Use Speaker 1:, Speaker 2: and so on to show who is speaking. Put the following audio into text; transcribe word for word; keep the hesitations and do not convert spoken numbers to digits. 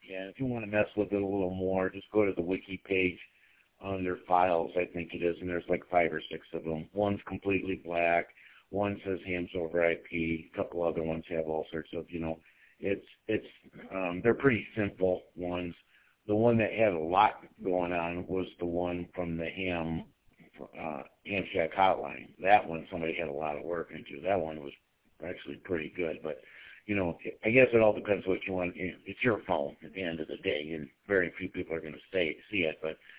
Speaker 1: And if you want to mess with it a little more, just go to the wiki page under files, I think it is, and there's like five or six of them. One's completely black. One says hams over I P. A couple other ones have all sorts of, you know, it's, it's, um, they're pretty simple ones. The one that had a lot going on was the one from the ham, uh, Ham Shack hotline. That one somebody had a lot of work into. That one was actually pretty good, but you know, I guess it all depends what you want. It's your phone at the end of the day, and very few people are going to stay see it. But